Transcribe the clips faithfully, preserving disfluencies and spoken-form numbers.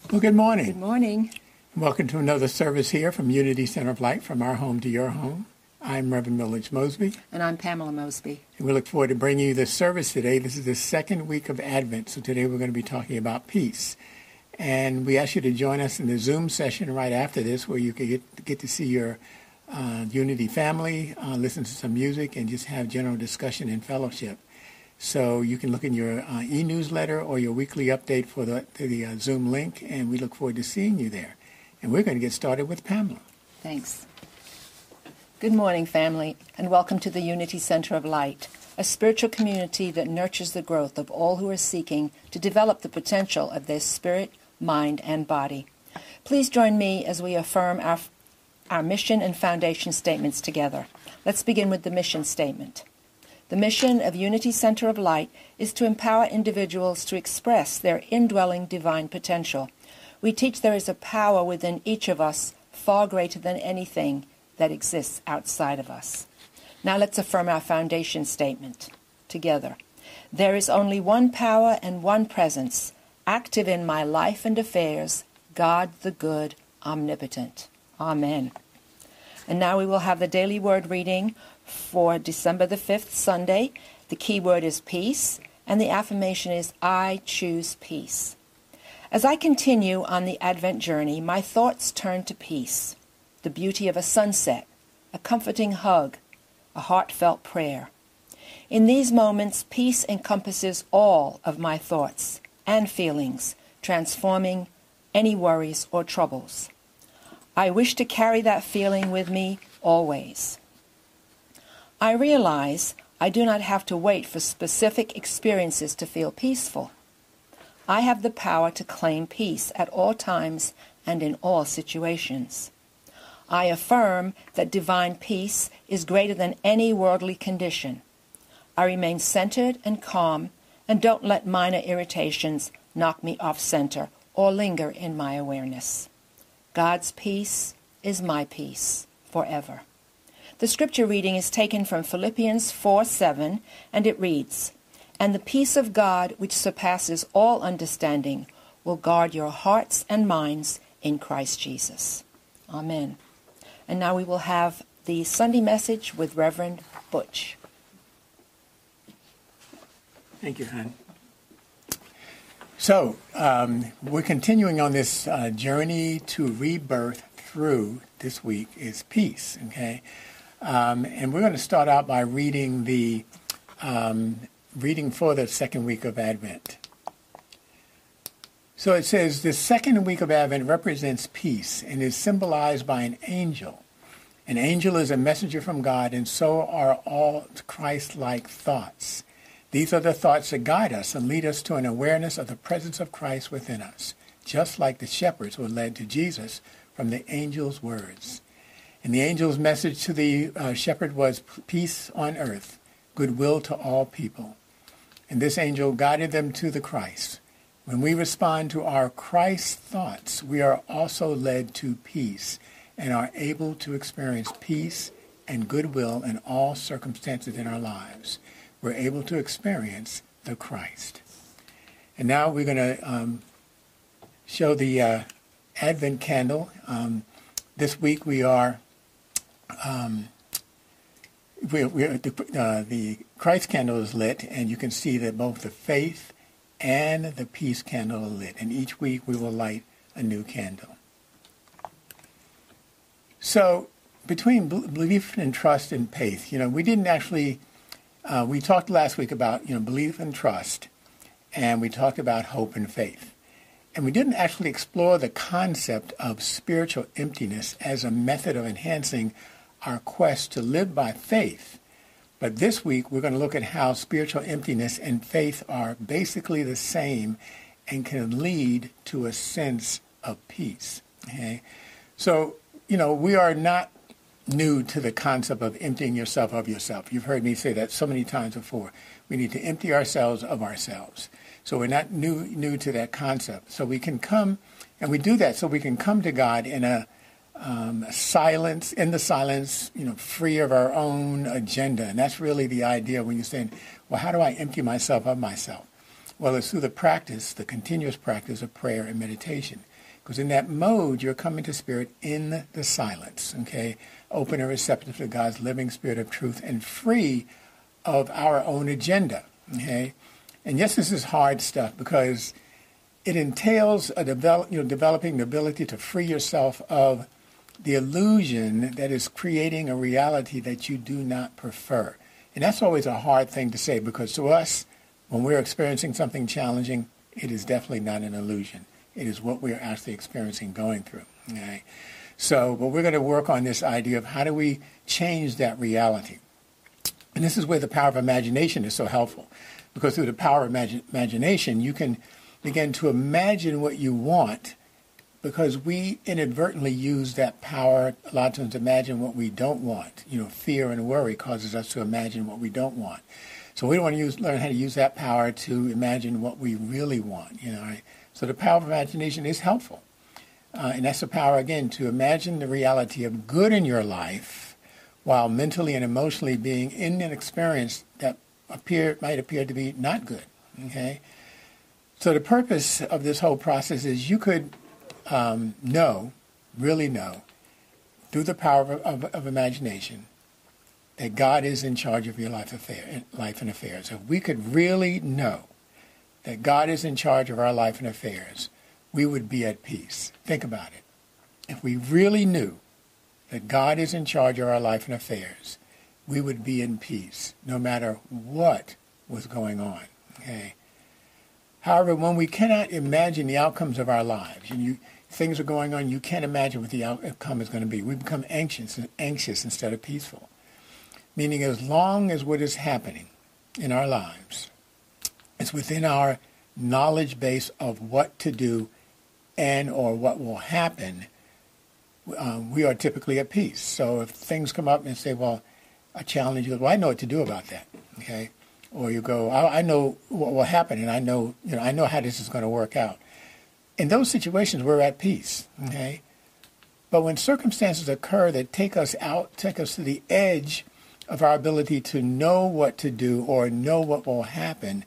Well, good morning. Good morning. Welcome to another service here from Unity Center of Light, from our home to your home. I'm Reverend Millage Mosby. And I'm Pamela Mosby. And we look forward to bringing you this service today. This is the second week of Advent, so today we're going to be talking about peace. And we ask you to join us in the Zoom session right after this, where you can get, get to see your uh, Unity family, uh, listen to some music, and just have general discussion and fellowship. So you can look in your uh, e-newsletter or your weekly update for the, the uh, Zoom link, and we look forward to seeing you there. And we're going to get started with Pamela. Thanks. Good morning, family, and welcome to the Unity Center of Light, a spiritual community that nurtures the growth of all who are seeking to develop the potential of their spirit, mind, and body. Please join me as we affirm our, our mission and foundation statements together. Let's begin with the mission statement. The mission of Unity Center of Light is to empower individuals to express their indwelling divine potential. We teach there is a power within each of us far greater than anything that exists outside of us. Now let's affirm our foundation statement together. There is only one power and one presence, active in my life and affairs, God the good, omnipotent. Amen. And now we will have the daily word reading for December the fifth, Sunday. The key word is peace, and the affirmation is, I choose peace. As I continue on the Advent journey, my thoughts turn to peace, the beauty of a sunset, a comforting hug, a heartfelt prayer. In these moments, peace encompasses all of my thoughts and feelings, transforming any worries or troubles. I wish to carry that feeling with me always. I realize I do not have to wait for specific experiences to feel peaceful. I have the power to claim peace at all times and in all situations. I affirm that divine peace is greater than any worldly condition. I remain centered and calm and don't let minor irritations knock me off center or linger in my awareness. God's peace is my peace forever. The scripture reading is taken from Philippians four seven, and it reads, And the peace of God, which surpasses all understanding, will guard your hearts and minds in Christ Jesus. Amen. And now we will have the Sunday message with Reverend Butch. Thank you, hon. So, um, we're continuing on this uh, journey to rebirth through, this week, is peace, okay? Um, and we're going to start out by reading the um, reading for the second week of Advent. So it says, the second week of Advent represents peace and is symbolized by an angel. An angel is a messenger from God, and so are all Christ-like thoughts. These are the thoughts that guide us and lead us to an awareness of the presence of Christ within us, just like the shepherds were led to Jesus from the angel's words. And the angel's message to the uh, shepherd was peace on earth, goodwill to all people. And this angel guided them to the Christ. When we respond to our Christ thoughts, we are also led to peace and are able to experience peace and goodwill in all circumstances in our lives. We're able to experience the Christ. And now we're going to um, show the uh, Advent candle. Um, this week we are Um, we, we, the, uh, the Christ candle is lit, and you can see that both the faith and the peace candle are lit. And each week we will light a new candle. So between belief and trust and faith, you know, we didn't actually, uh, we talked last week about, you know, belief and trust, and we talked about hope and faith. And we didn't actually explore the concept of spiritual emptiness as a method of enhancing our quest to live by faith. But this week, we're going to look at how spiritual emptiness and faith are basically the same and can lead to a sense of peace. Okay? So, you know, we are not new to the concept of emptying yourself of yourself. You've heard me say that so many times before. We need to empty ourselves of ourselves. So we're not new new to that concept. So we can come, and we do that so we can come to God in a Um, silence, in the silence, you know, free of our own agenda. And that's really the idea when you're saying, well, how do I empty myself of myself? Well, it's through the practice, the continuous practice of prayer and meditation. Because in that mode, you're coming to Spirit in the silence, okay? Open and receptive to God's living Spirit of truth and free of our own agenda, okay? And yes, this is hard stuff because it entails a develop, you know, developing the ability to free yourself of the illusion that is creating a reality that you do not prefer. And that's always a hard thing to say because to us, when we're experiencing something challenging, it is definitely not an illusion. It is what we're actually experiencing, going through. Okay? So, but we're going to work on this idea of how do we change that reality. And this is where the power of imagination is so helpful. Because through the power of imagi- imagination, you can begin to imagine what you want, because we inadvertently use that power a lot of times to imagine what we don't want. You know, fear and worry causes us to imagine what we don't want. So we want to use, learn how to use that power to imagine what we really want. You know, right? So the power of imagination is helpful. Uh, and that's the power, again, to imagine the reality of good in your life while mentally and emotionally being in an experience that appear might appear to be not good. Okay? So the purpose of this whole process is you could um, know, really know, through the power of, of, of imagination, that God is in charge of your life, affair, life and affairs. If we could really know that God is in charge of our life and affairs, we would be at peace. Think about it. If we really knew that God is in charge of our life and affairs, we would be in peace, no matter what was going on. Okay. However, when we cannot imagine the outcomes of our lives, and you, things are going on, you can't imagine what the outcome is going to be. We become anxious, anxious instead of peaceful. Meaning, as long as what is happening in our lives is within our knowledge base of what to do and or what will happen, um, we are typically at peace. So if things come up and say, well, a challenge, you go, well, I know what to do about that, okay? Or you go, I, I know what will happen, and I know, you know, I know how this is going to work out. In those situations, we're at peace, okay? But when circumstances occur that take us out, take us to the edge of our ability to know what to do or know what will happen,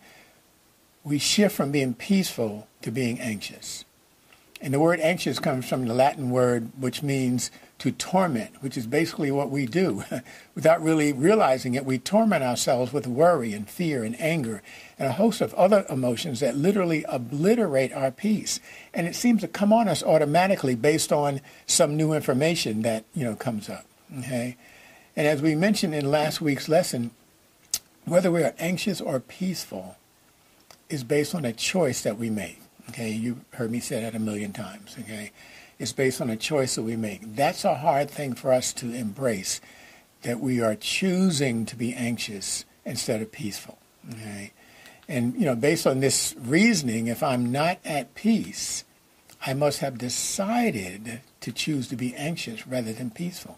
we shift from being peaceful to being anxious. And the word anxious comes from the Latin word which means to torment, which is basically what we do. Without really realizing it, we torment ourselves with worry and fear and anger and a host of other emotions that literally obliterate our peace. And it seems to come on us automatically based on some new information that, you know, comes up. Okay? And as we mentioned in last week's lesson, whether we are anxious or peaceful is based on a choice that we make. Okay, you heard me say that a million times. Okay, it's based on a choice that we make. That's a hard thing for us to embrace, that we are choosing to be anxious instead of peaceful. Okay, and you know, based on this reasoning, if I'm not at peace, I must have decided to choose to be anxious rather than peaceful.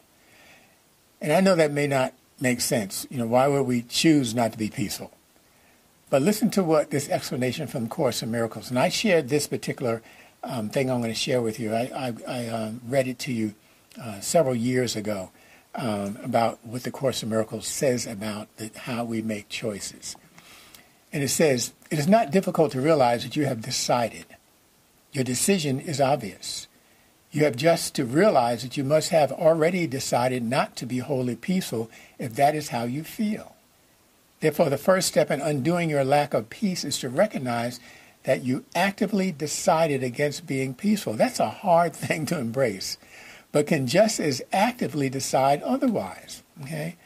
And I know that may not make sense. You know, why would we choose not to be peaceful? But listen to what this explanation from Course in Miracles. And I shared this particular um, thing I'm going to share with you. I, I, I um, read it to you uh, several years ago um, about what the Course in Miracles says about the, how we make choices. And it says, it is not difficult to realize that you have decided. Your decision is obvious. You have just to realize that you must have already decided not to be wholly peaceful if that is how you feel. Therefore, the first step in undoing your lack of peace is to recognize that you actively decided against being peaceful. That's a hard thing to embrace, but can just as actively decide otherwise. Okay?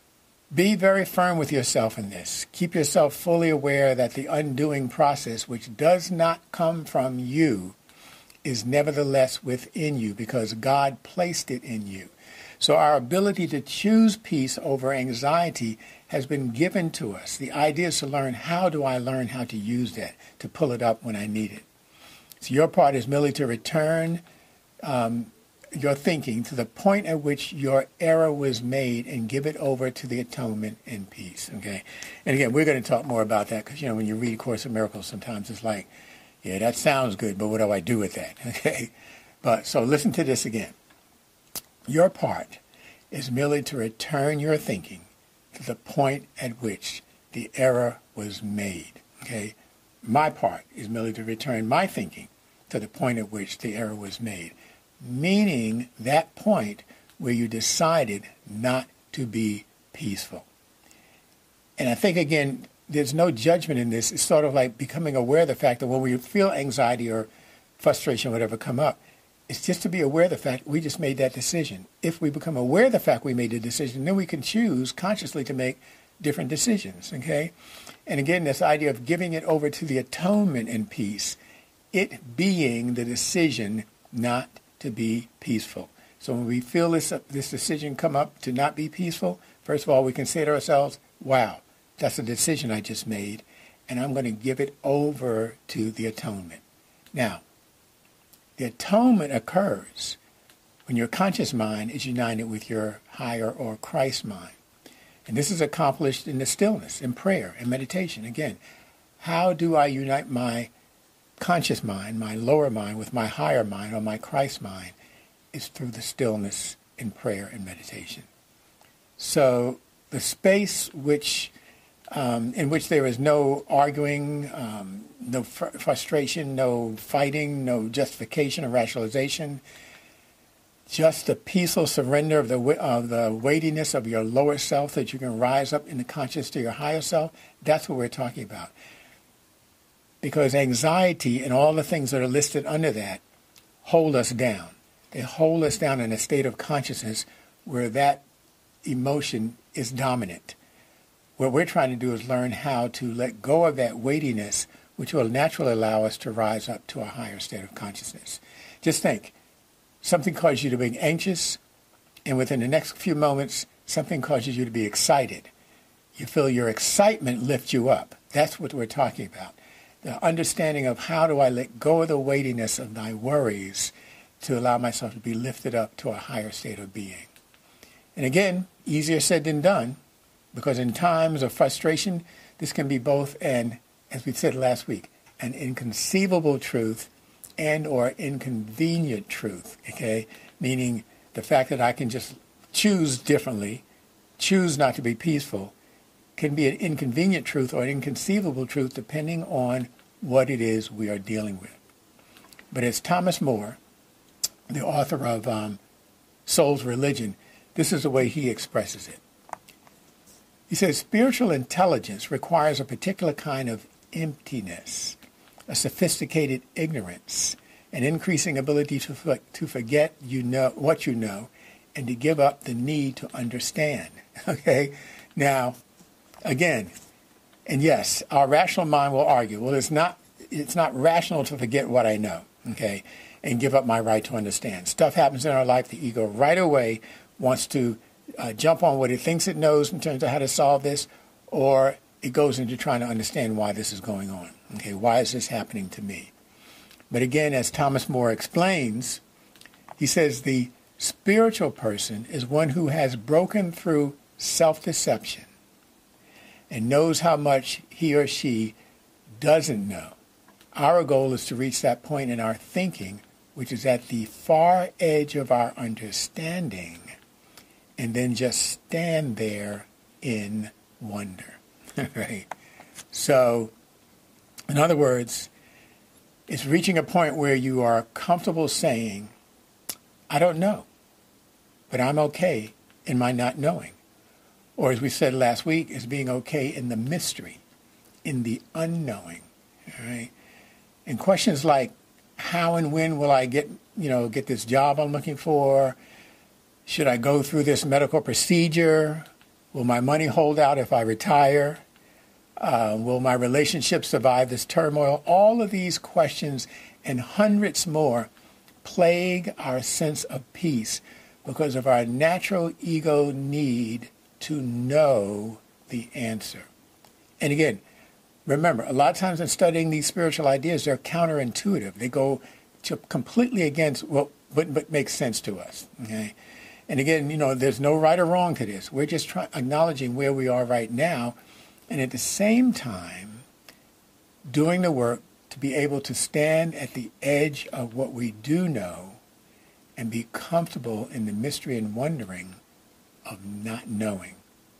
Be very firm with yourself in this. Keep yourself fully aware that the undoing process, which does not come from you, is nevertheless within you because God placed it in you. So our ability to choose peace over anxiety has been given to us. The idea is to learn, how do I learn how to use that, to pull it up when I need it? So your part is merely to return um, your thinking to the point at which your error was made and give it over to the atonement and peace. Okay. And again, we're going to talk more about that because, you know, when you read Course in Miracles, sometimes it's like, yeah, that sounds good, but what do I do with that? Okay. But so listen to this again. Your part is merely to return your thinking to the point at which the error was made. Okay? My part is merely to return my thinking to the point at which the error was made, meaning that point where you decided not to be peaceful. And I think, again, there's no judgment in this. It's sort of like becoming aware of the fact that when we feel anxiety or frustration, whatever come up, it's just to be aware of the fact we just made that decision. If we become aware of the fact we made the decision, then we can choose consciously to make different decisions, okay? And again, this idea of giving it over to the atonement and peace, it being the decision not to be peaceful. So when we feel this, uh, this decision come up to not be peaceful, first of all, we can say to ourselves, wow, that's a decision I just made, and I'm going to give it over to the atonement. Now, the atonement occurs when your conscious mind is united with your higher or Christ mind. And this is accomplished in the stillness, in prayer, and meditation. Again, how do I unite my conscious mind, my lower mind, with my higher mind or my Christ mind? It's through the stillness in prayer and meditation. So the space which um, in which there is no arguing, um, no fr- frustration, no fighting, no justification or rationalization, just the peaceful surrender of the of the weightiness of your lower self that you can rise up in the conscious to your higher self, that's what we're talking about. Because anxiety and all the things that are listed under that hold us down. They hold us down in a state of consciousness where that emotion is dominant. What we're trying to do is learn how to let go of that weightiness, which will naturally allow us to rise up to a higher state of consciousness. Just think, something causes you to be anxious, and within the next few moments, something causes you to be excited. You feel your excitement lift you up. That's what we're talking about. The understanding of how do I let go of the weightiness of my worries to allow myself to be lifted up to a higher state of being. And again, easier said than done, because in times of frustration, this can be both an, as we said last week, an inconceivable truth and or inconvenient truth, okay? Meaning the fact that I can just choose differently, choose not to be peaceful, can be an inconvenient truth or an inconceivable truth depending on what it is we are dealing with. But as Thomas More, the author of um, Soul's Religion, this is the way he expresses it. He says, spiritual intelligence requires a particular kind of emptiness, a sophisticated ignorance, an increasing ability to for, to forget you know what you know, and to give up the need to understand. Okay? Now, again, and yes, our rational mind will argue, well, it's not it's not rational to forget what I know, okay, and give up my right to understand. Stuff happens in our life, the ego right away wants to uh, jump on what it thinks it knows in terms of how to solve this, or it goes into trying to understand why this is going on. Okay, why is this happening to me? But again, as Thomas More explains, he says the spiritual person is one who has broken through self-deception and knows how much he or she doesn't know. Our goal is to reach that point in our thinking, which is at the far edge of our understanding, and then just stand there in wonder. Right? So, in other words, it's reaching a point where you are comfortable saying, I don't know, but I'm okay in my not knowing. Or as we said last week, is being okay in the mystery, in the unknowing. All right? And questions like, how and when will I get, you know, get this job I'm looking for? Should I go through this medical procedure? Will my money hold out if I retire? Uh, will my relationship survive this turmoil? All of these questions and hundreds more plague our sense of peace because of our natural ego need to know the answer. And again, remember, a lot of times in studying these spiritual ideas, they're counterintuitive. They go to completely against what, what, what makes sense to us. Okay? And again, you know, there's no right or wrong to this. We're just try- acknowledging where we are right now, and at the same time, doing the work to be able to stand at the edge of what we do know and be comfortable in the mystery and wondering of not knowing.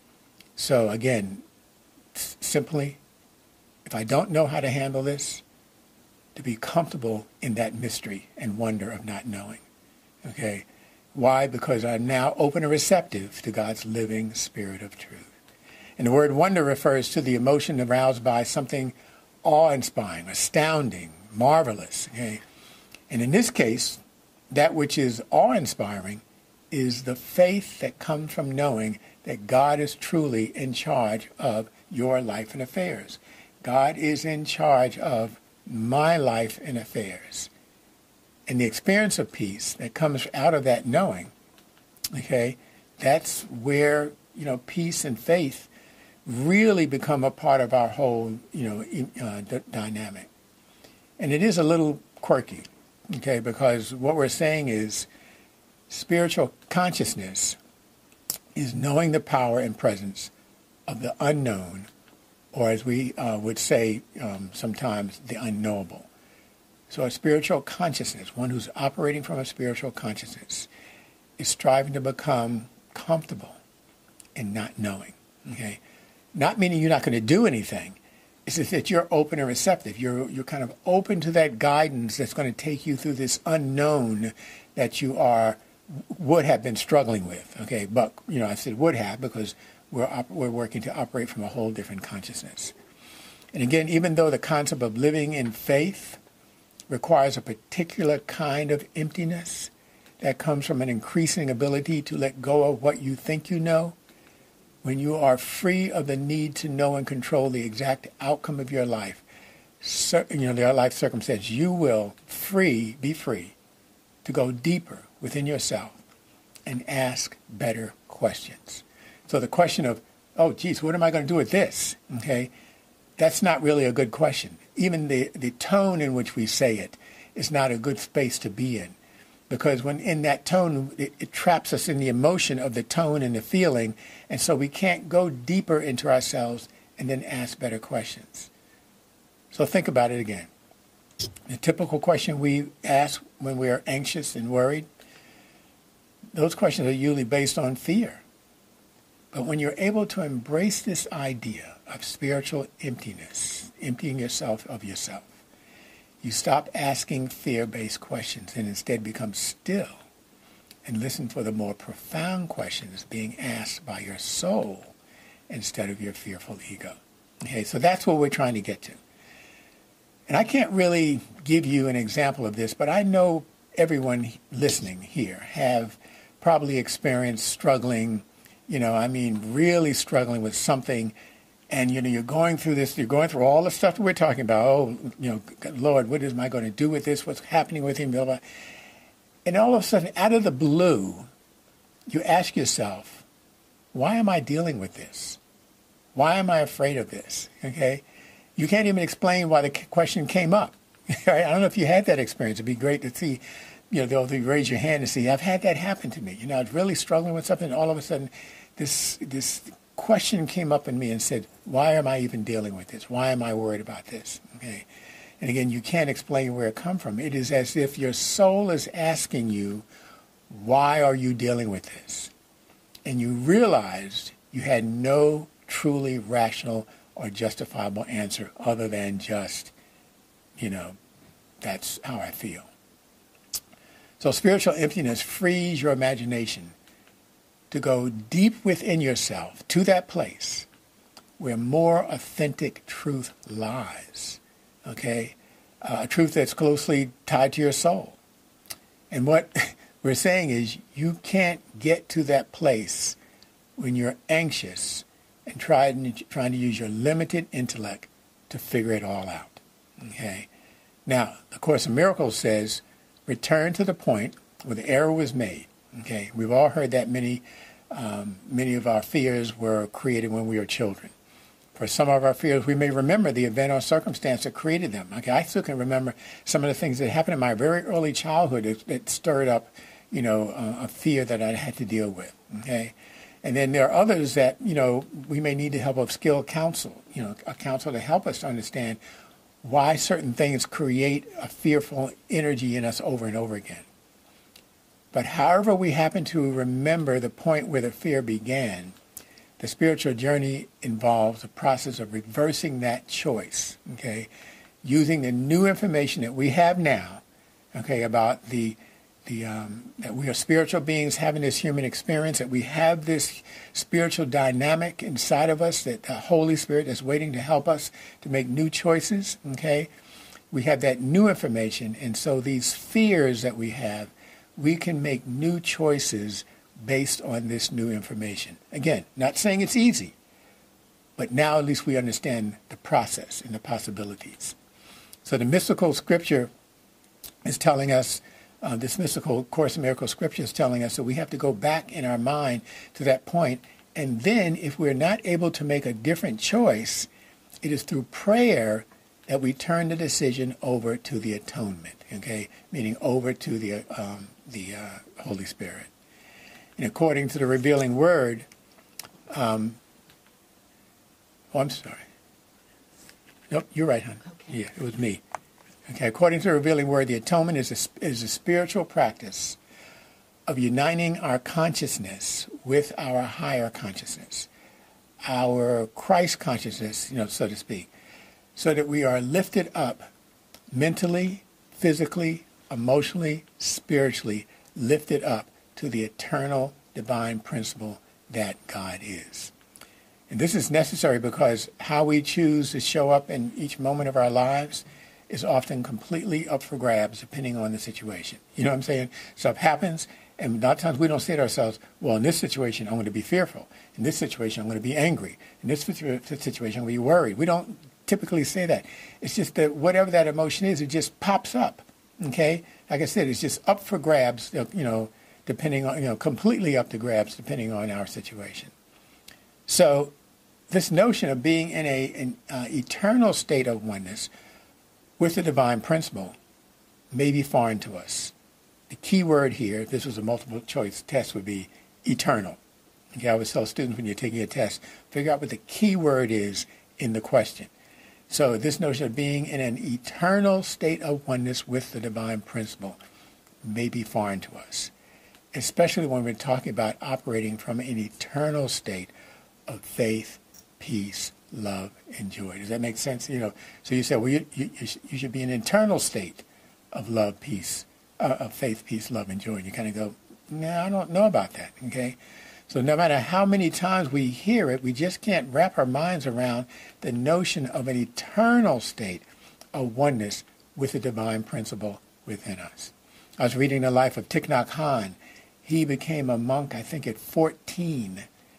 So again, s- simply, if I don't know how to handle this, to be comfortable in that mystery and wonder of not knowing. Okay? Why? Because I'm now open and receptive to God's living spirit of truth. And the word wonder refers to the emotion aroused by something awe-inspiring, astounding, marvelous. Okay? And in this case, that which is awe-inspiring is the faith that comes from knowing that God is truly in charge of your life and affairs. God is in charge of my life and affairs. And the experience of peace that comes out of that knowing, okay, that's where, you know, peace and faith really become a part of our whole, you know, uh, d- dynamic. And it is a little quirky, okay, because what we're saying is spiritual consciousness is knowing the power and presence of the unknown, or as we uh, would say um, sometimes, the unknowable. So a spiritual consciousness, one who's operating from a spiritual consciousness, is striving to become comfortable in not knowing. Okay, not meaning you're not going to do anything. It's just that you're open and receptive. You're you're kind of open to that guidance that's going to take you through this unknown that you are would have been struggling with. Okay, but you know I said would have because we're op- we're working to operate from a whole different consciousness. And again, even though the concept of living in faith requires a particular kind of emptiness that comes from an increasing ability to let go of what you think you know, when you are free of the need to know and control the exact outcome of your life, you know, your life circumstance, you will free, be free to go deeper within yourself and ask better questions. So the question of, oh, geez, what am I going to do with this? Okay, that's not really a good question. Even the, the tone in which we say it is not a good space to be in. Because when in that tone, it, it traps us in the emotion of the tone and the feeling, and so we can't go deeper into ourselves and then ask better questions. So think about it again. The typical question we ask when we are anxious and worried, those questions are usually based on fear. But when you're able to embrace this idea of spiritual emptiness, emptying yourself of yourself, you stop asking fear-based questions and instead become still and listen for the more profound questions being asked by your soul instead of your fearful ego. Okay, so that's what we're trying to get to. And I can't really give you an example of this, but I know everyone listening here have probably experienced struggling, you know, I mean, really struggling with something. And, you know, you're going through this, you're going through all the stuff that we're talking about. Oh, you know, Lord, what am I going to do with this? What's happening with him? Blah, blah. And all of a sudden, out of the blue, you ask yourself, why am I dealing with this? Why am I afraid of this? Okay? You can't even explain why the question came up. I don't know if you had that experience. It'd be great to see, you know, they'll, they'll raise your hand and see, I've had that happen to me. You know, I was really struggling with something, and all of a sudden, this this question came up in me and said, why am I even dealing with this? Why am I worried about this? Okay. And again, you can't explain where it comes from. It is as if your soul is asking you, why are you dealing with this? And you realized you had no truly rational or justifiable answer other than just, you know, that's how I feel. So spiritual emptiness frees your imagination to go deep within yourself to that place where more authentic truth lies, okay? Uh, a truth that's closely tied to your soul. And what we're saying is you can't get to that place when you're anxious and trying, trying to use your limited intellect to figure it all out, okay? Now, the Course in Miracles says, return to the point where the error was made. Okay, we've all heard that many, um, many of our fears were created when we were children. For some of our fears, we may remember the event or circumstance that created them. Okay, I still can remember some of the things that happened in my very early childhood that, that stirred up, you know, uh, a fear that I had to deal with. Okay, and then there are others that, you know, we may need the help of skilled counsel, you know, a counsel to help us to understand why certain things create a fearful energy in us over and over again. But however we happen to remember the point where the fear began, the spiritual journey involves a process of reversing that choice, okay? using the new information that we have now, okay, about the the um, that we are spiritual beings having this human experience, that we have this spiritual dynamic inside of us, that the Holy Spirit is waiting to help us to make new choices, okay? We have that new information, and so these fears that we have, we can make new choices based on this new information. Again, not saying it's easy, but now at least we understand the process and the possibilities. So the mystical scripture is telling us, uh, this mystical Course in Miracles scripture is telling us that we have to go back in our mind to that point, and then if we're not able to make a different choice, it is through prayer that we turn the decision over to the atonement, okay, meaning over to the um, the uh, Holy Spirit. And according to the revealing word, um, oh, I'm sorry. Nope, you're right, hon. Okay. Yeah, it was me. Okay, according to the revealing word, the atonement is a, is a spiritual practice of uniting our consciousness with our higher consciousness, our Christ consciousness, you know, so to speak, so that we are lifted up mentally, physically, emotionally, spiritually, lifted up to the eternal divine principle that God is. And this is necessary because how we choose to show up in each moment of our lives is often completely up for grabs depending on the situation. You know what I'm saying? Stuff happens, and a lot of times we don't say to ourselves, well, in this situation, I'm going to be fearful. In this situation, I'm going to be angry. In this situation, I'm going to be worried. We don't typically say that. It's just that whatever that emotion is, it just pops up, okay? Like I said, it's just up for grabs, you know, depending on, you know, completely up to grabs depending on our situation. So this notion of being in a an uh, eternal state of oneness with the divine principle may be foreign to us. The key word here, if this was a multiple choice test, would be eternal. Okay, I always tell students when you're taking a test, figure out what the key word is in the question. So this notion of being in an eternal state of oneness with the divine principle may be foreign to us, especially when we're talking about operating from an eternal state of faith, peace, love, and joy. Does that make sense? You know, so you say, well, you, you, you should be in an internal state of love, peace, uh, of faith, peace, love, and joy. And you kind of go, no, nah, I don't know about that, okay? So no matter how many times we hear it, we just can't wrap our minds around the notion of an eternal state of oneness with the divine principle within us. I was reading the life of Thich Nhat Hanh. He became a monk, I think, at fourteen.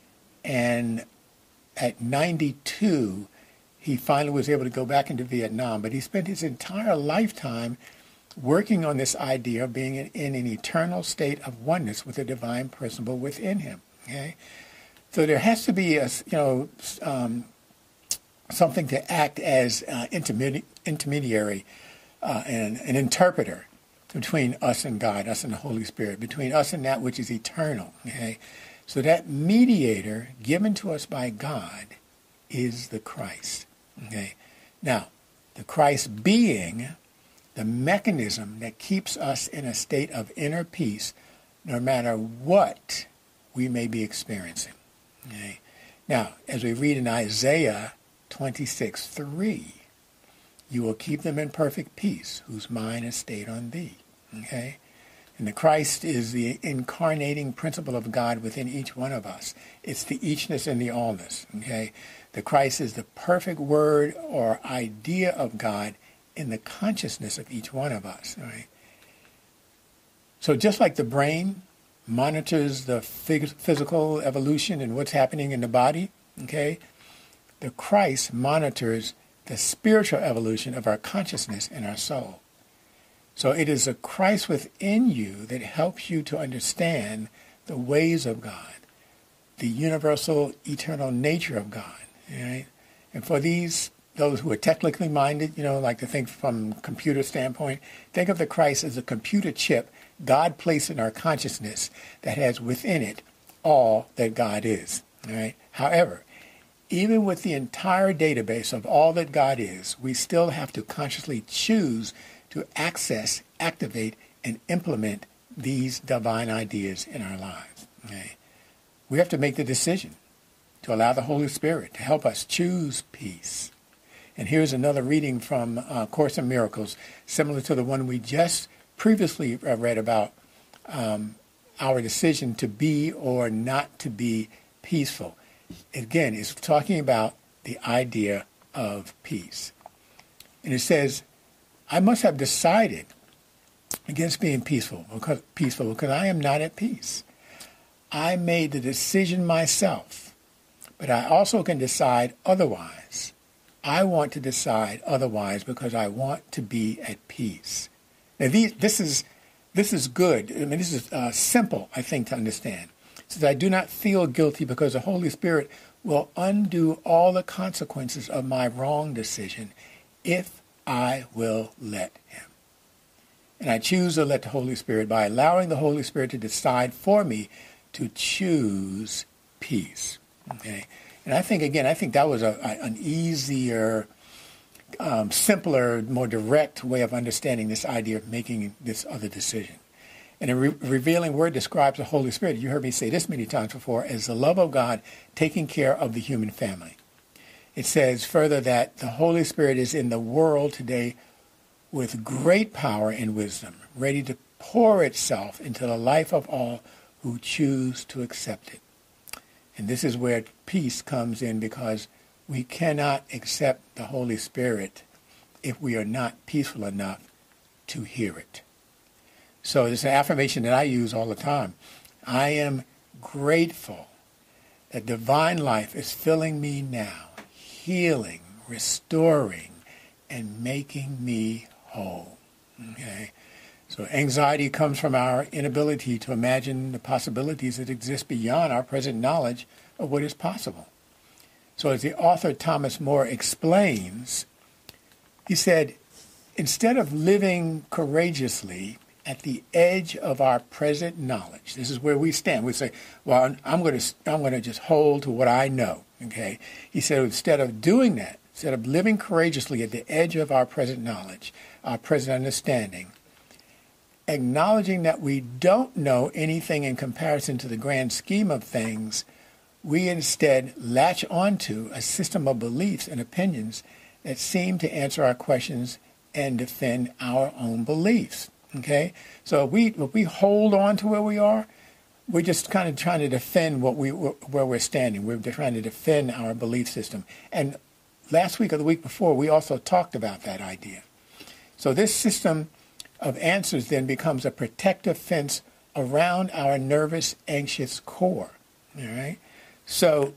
And at ninety-two, he finally was able to go back into Vietnam. But he spent his entire lifetime working on this idea of being in, in an eternal state of oneness with the divine principle within him. Okay, so there has to be a, you know, um, something to act as uh, intermedi- intermediary uh, and an interpreter between us and God, us and the Holy Spirit, between us and that which is eternal. Okay, so that mediator given to us by God is the Christ. Okay, now the Christ being the mechanism that keeps us in a state of inner peace, no matter what we may be experiencing. Okay? Now, as we read in Isaiah twenty-six three, you will keep them in perfect peace, whose mind is stayed on thee. Okay? And the Christ is the incarnating principle of God within each one of us. It's the eachness and the allness. Okay? The Christ is the perfect word or idea of God in the consciousness of each one of us. Right? So just like the brain monitors the physical evolution and what's happening in the body, okay, the Christ monitors the spiritual evolution of our consciousness and our soul. So it is the Christ within you that helps you to understand the ways of God, the universal eternal nature of God. Right? And for these, those who are technically minded, you know, like to think from a computer standpoint, think of the Christ as a computer chip God placed in our consciousness that has within it all that God is. All right? However, even with the entire database of all that God is, we still have to consciously choose to access, activate, and implement these divine ideas in our lives. Okay? We have to make the decision to allow the Holy Spirit to help us choose peace, And here's another reading from uh, Course in Miracles, similar to the one we just previously read about um, our decision to be or not to be peaceful. Again, it's talking about the idea of peace. And it says, I must have decided against being peaceful because, peaceful because I am not at peace. I made the decision myself, but I also can decide otherwise. I want to decide otherwise because I want to be at peace. Now, these, this is this is good. I mean, this is uh, simple, I think, to understand. It says, I do not feel guilty because the Holy Spirit will undo all the consequences of my wrong decision if I will let him. And I choose to let the Holy Spirit by allowing the Holy Spirit to decide for me to choose peace. Okay? And I think, again, I think that was a, a, an easier, um, simpler, more direct way of understanding this idea of making this other decision. And a re- revealing word describes the Holy Spirit, you heard me say this many times before, as the love of God taking care of the human family. It says further that the Holy Spirit is in the world today with great power and wisdom, ready to pour itself into the life of all who choose to accept it. And this is where peace comes in, because we cannot accept the Holy Spirit if we are not peaceful enough to hear it. So it's an affirmation that I use all the time. I am grateful that divine life is filling me now, healing, restoring, and making me whole. Okay? So anxiety comes from our inability to imagine the possibilities that exist beyond our present knowledge of what is possible. So as the author Thomas More explains, he said, instead of living courageously at the edge of our present knowledge, this is where we stand. We say, well, I'm going to I'm going to just hold to what I know. Okay? He said, instead of doing that, instead of living courageously at the edge of our present knowledge, our present understanding, acknowledging that we don't know anything in comparison to the grand scheme of things, we instead latch onto a system of beliefs and opinions that seem to answer our questions and defend our own beliefs. Okay? So if we, if we hold on to where we are, we're just kind of trying to defend what we where we're standing. We're trying to defend our belief system. And last week or the week before, we also talked about that idea. So this system of answers then becomes a protective fence around our nervous, anxious core. All right? So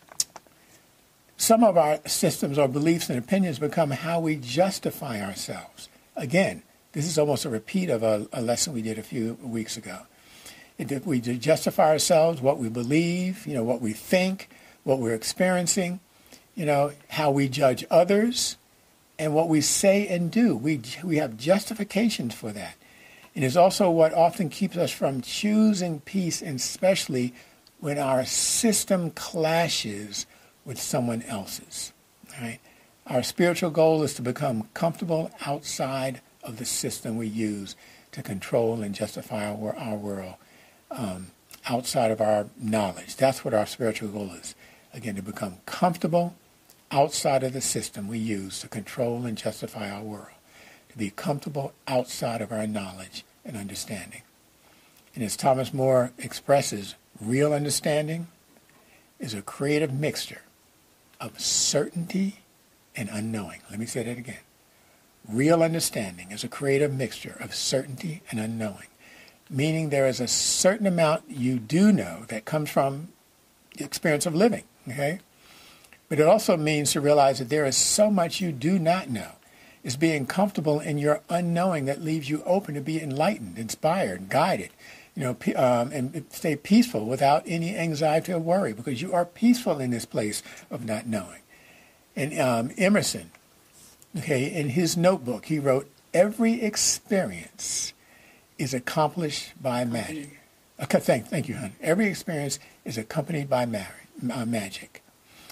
some of our systems or beliefs and opinions become how we justify ourselves. Again, this is almost a repeat of a, a lesson we did a few weeks ago. It, we justify ourselves, what we believe, you know, what we think, what we're experiencing, you know, how we judge others, and what we say and do. We we have justifications for that. It is also what often keeps us from choosing peace, and especially when our system clashes with someone else's. Right? Our spiritual goal is to become comfortable outside of the system we use to control and justify our, our world, um, outside of our knowledge. That's what our spiritual goal is. Again, to become comfortable outside of the system we use to control and justify our world, to be comfortable outside of our knowledge and understanding. And as Thomas More expresses, real understanding is a creative mixture of certainty and unknowing. Let me say that again. Real understanding is a creative mixture of certainty and unknowing, meaning there is a certain amount you do know that comes from the experience of living, okay? But it also means to realize that there is so much you do not know. It's being comfortable in your unknowing that leaves you open to be enlightened, inspired, guided, you know, um, and stay peaceful without any anxiety or worry, because you are peaceful in this place of not knowing. And um, Emerson, okay, in his notebook, he wrote, every experience is accomplished by magic. Okay, thank, thank you, hon. Every experience is accompanied by mar- uh, magic.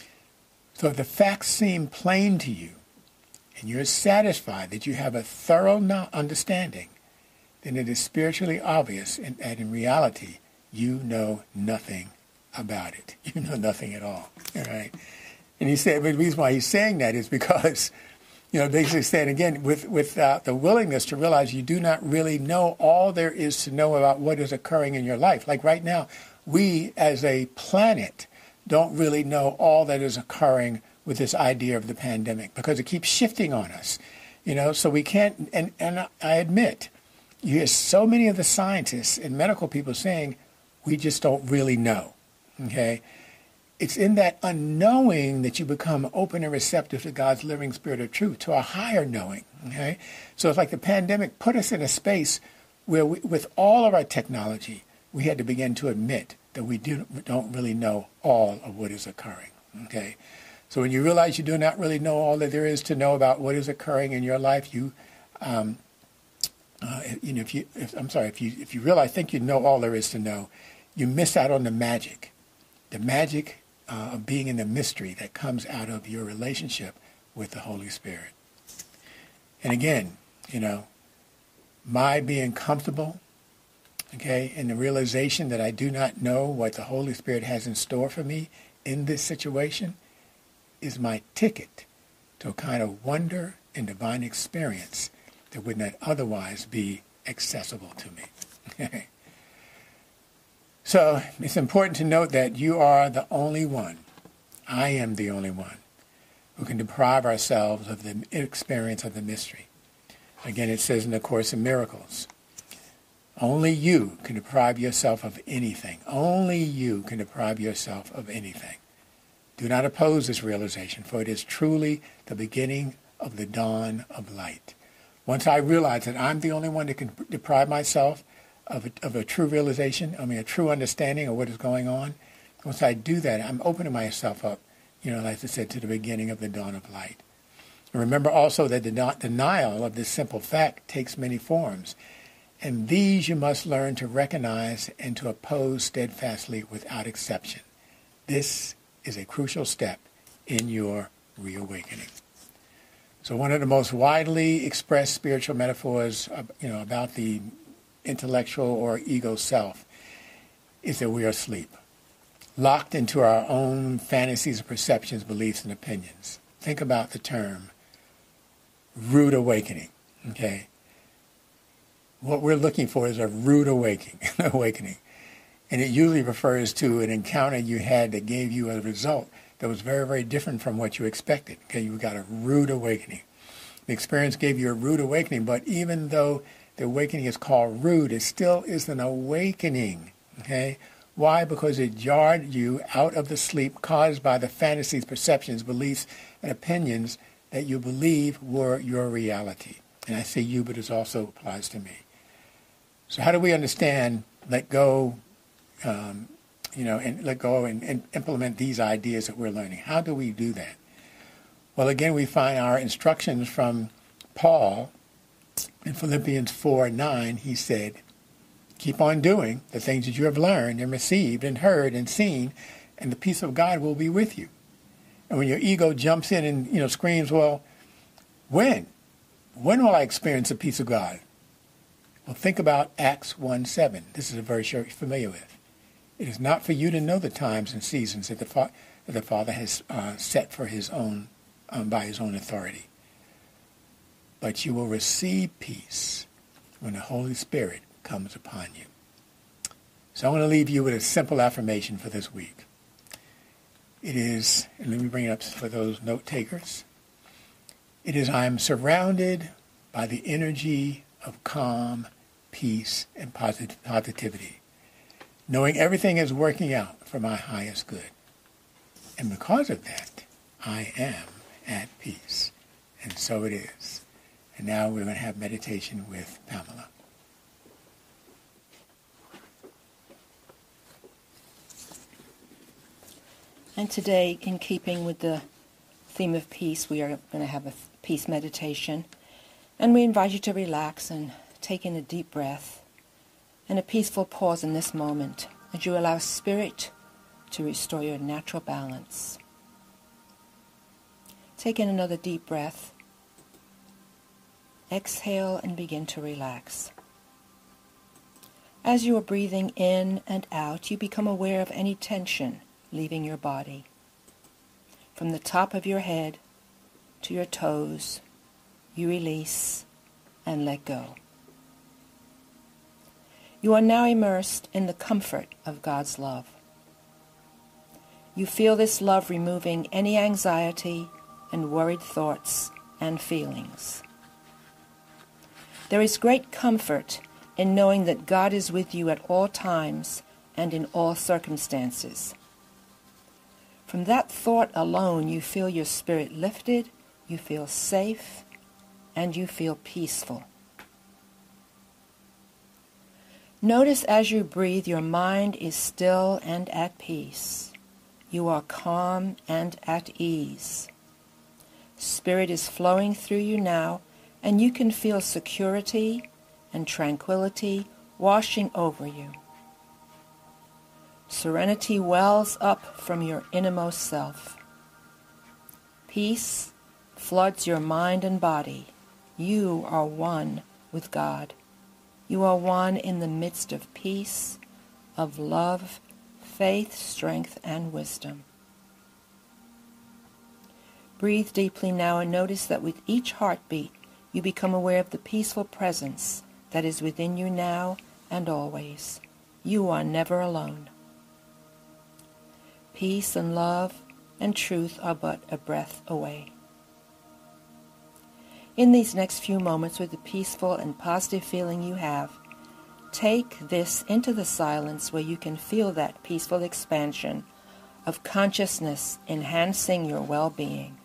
So if the facts seem plain to you, and you're satisfied that you have a thorough no- understanding, then it is spiritually obvious and that in reality, you know nothing about it. You know nothing at all. All right? And he said, but the reason why he's saying that is because, you know, basically saying, again, with, with uh, the willingness to realize you do not really know all there is to know about what is occurring in your life. Like right now, we as a planet don't really know all that is occurring with this idea of the pandemic because it keeps shifting on us. You know, so we can't, and, and I admit, you hear so many of the scientists and medical people saying, we just don't really know, okay? It's in that unknowing that you become open and receptive to God's living spirit of truth, to a higher knowing, okay? So it's like the pandemic put us in a space where we, with all of our technology, we had to begin to admit that we do, don't really know all of what is occurring, okay? So when you realize you do not really know all that there is to know about what is occurring in your life, you, um, uh, you know, if you, if, I'm sorry, if you if you realize, think you know all there is to know, you miss out on the magic, the magic uh, of being in the mystery that comes out of your relationship with the Holy Spirit. And again, you know, my being comfortable, okay, in the realization that I do not know what the Holy Spirit has in store for me in this situation, is my ticket to a kind of wonder and divine experience that would not otherwise be accessible to me. So it's important to note that you are the only one, I am the only one, who can deprive ourselves of the experience of the mystery. Again, it says in the Course in Miracles, only you can deprive yourself of anything. Only you can deprive yourself of anything. Do not oppose this realization, for it is truly the beginning of the dawn of light. Once I realize that I'm the only one that can deprive myself of a, of a true realization, I mean a true understanding of what is going on, once I do that, I'm opening myself up, you know, like I said, to the beginning of the dawn of light. And remember also that the denial of this simple fact takes many forms, and these you must learn to recognize and to oppose steadfastly without exception. This is a crucial step in your reawakening. So one of the most widely expressed spiritual metaphors, you know, about the intellectual or ego self is that we are asleep, locked into our own fantasies, perceptions, beliefs, and opinions. Think about the term rude awakening, okay? What we're looking for is a rude awakening, awakening. And it usually refers to an encounter you had that gave you a result that was very, very different from what you expected. Okay, you got a rude awakening. The experience gave you a rude awakening, but even though the awakening is called rude, it still is an awakening. Okay? Why? Because it jarred you out of the sleep caused by the fantasies, perceptions, beliefs, and opinions that you believe were your reality. And I say you, but it also applies to me. So how do we understand, let go, Um, you know, and let go and, and implement these ideas that we're learning? How do we do that? Well, again, we find our instructions from Paul in Philippians four nine. He said, keep on doing the things that you have learned and received and heard and seen, and the peace of God will be with you. And when your ego jumps in and, you know, screams, well, when? When will I experience the peace of God? Well, think about Acts one seven. This is a verse you're familiar with. It is not for you to know the times and seasons that the, fa- that the Father has uh, set for his own, um, by his own authority. But you will receive peace when the Holy Spirit comes upon you. So I want to leave you with a simple affirmation for this week. It is, and let me bring it up for those note takers. It is, I am surrounded by the energy of calm, peace, and posit- positivity, knowing everything is working out for my highest good. And because of that, I am at peace. And so it is. And now we're going to have meditation with Pamela. And today, in keeping with the theme of peace, we are going to have a peace meditation. And we invite you to relax and take in a deep breath and a peaceful pause in this moment as you allow Spirit to restore your natural balance. Take in another deep breath. Exhale and begin to relax. As you are breathing in and out, you become aware of any tension leaving your body. From the top of your head to your toes, you release and let go. You are now immersed in the comfort of God's love. You feel this love removing any anxiety and worried thoughts and feelings. There is great comfort in knowing that God is with you at all times and in all circumstances. From that thought alone, you feel your spirit lifted, you feel safe, and you feel peaceful. Notice as you breathe, your mind is still and at peace. You are calm and at ease. Spirit is flowing through you now, and you can feel security and tranquility washing over you. Serenity wells up from your innermost self. Peace floods your mind and body. You are one with God. You are one in the midst of peace, of love, faith, strength, and wisdom. Breathe deeply now and notice that with each heartbeat, you become aware of the peaceful presence that is within you now and always. You are never alone. Peace and love and truth are but a breath away. In these next few moments, with the peaceful and positive feeling you have, take this into the silence where you can feel that peaceful expansion of consciousness enhancing your well-being.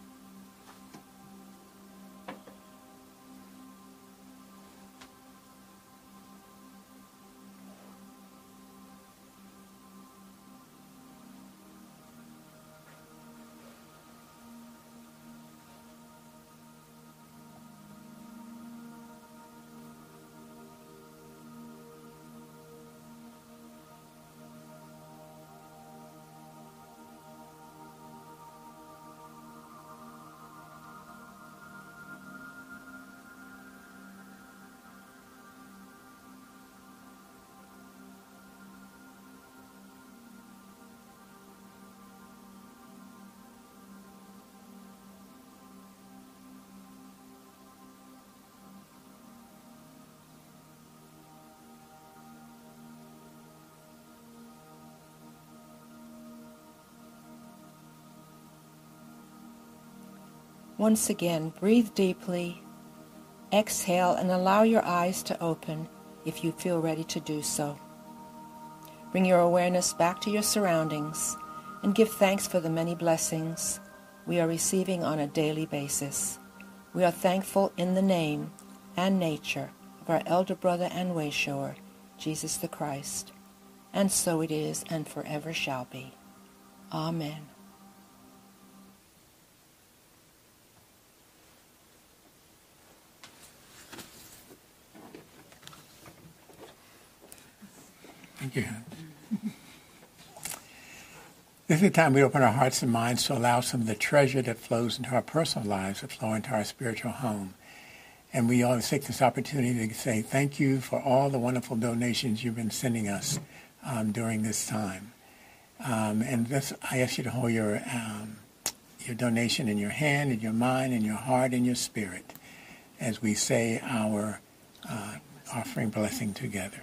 Once again, breathe deeply, exhale, and allow your eyes to open if you feel ready to do so. Bring your awareness back to your surroundings and give thanks for the many blessings we are receiving on a daily basis. We are thankful in the name and nature of our elder brother and way shower, Jesus the Christ. And so it is and forever shall be. Amen. Thank you. This is the time we open our hearts and minds to allow some of the treasure that flows into our personal lives to flow into our spiritual home. And we always take this opportunity to say thank you for all the wonderful donations you've been sending us um, during this time. Um, and this, I ask you to hold your um, your donation in your hand, in your mind, in your heart, in your spirit, as we say our uh, offering blessing together.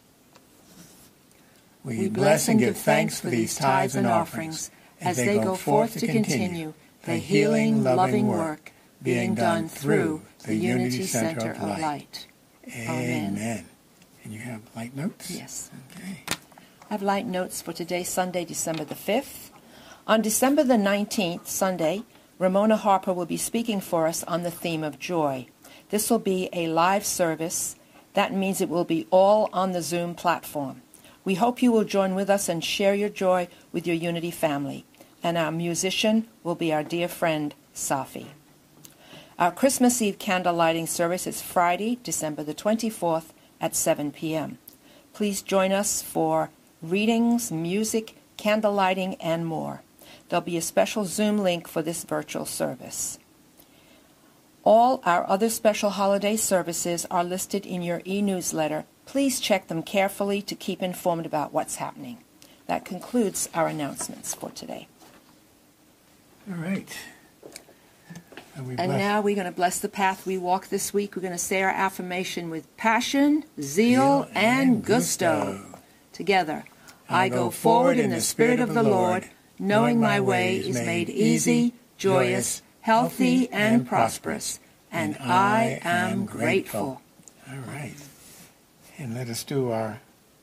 We, we bless and give thanks for these tithes and offerings as they go forth to continue the healing, loving work being done through the Unity Center of Light. Amen. Amen. And you have light notes? Yes. Okay. I have light notes for today, Sunday, December the fifth. On December the nineteenth, Sunday, Ramona Harper will be speaking for us on the theme of joy. This will be a live service. That means it will be all on the Zoom platform. We hope you will join with us and share your joy with your Unity family. And our musician will be our dear friend, Safi. Our Christmas Eve candle lighting service is Friday, December the twenty-fourth at seven p.m. Please join us for readings, music, candle lighting, and more. There'll be a special Zoom link for this virtual service. All our other special holiday services are listed in your e-newsletter. Please check them carefully to keep informed about what's happening. That concludes our announcements for today. All right. And, we And bless- now we're going to bless the path we walk this week. We're going to say our affirmation with passion, zeal, Zeal and and gusto. gusto. Together. I go forward in the Spirit of the Lord, knowing my way is made easy, joyous, healthy, and prosperous. And I am grateful. All right. And let us do our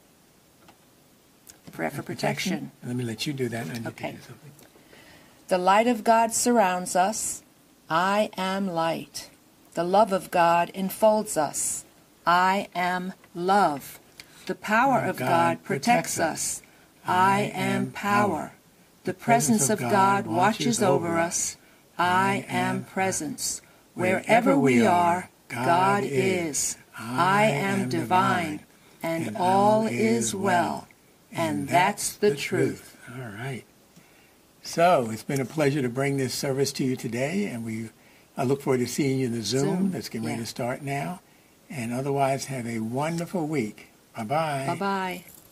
Prayer for protection. Let me let you do that. And you Okay. can do something. The light of God surrounds us. I am light. The love of God enfolds us. I am love. The power of God protects us. I am power. The presence of God watches over us. I am presence. Wherever we are, God is. I am divine, and all is well. And that's the truth. All right. So it's been a pleasure to bring this service to you today, and we I look forward to seeing you in the Zoom, Zoom, that's getting ready yeah. to start now. And otherwise, have a wonderful week. Bye-bye. Bye-bye.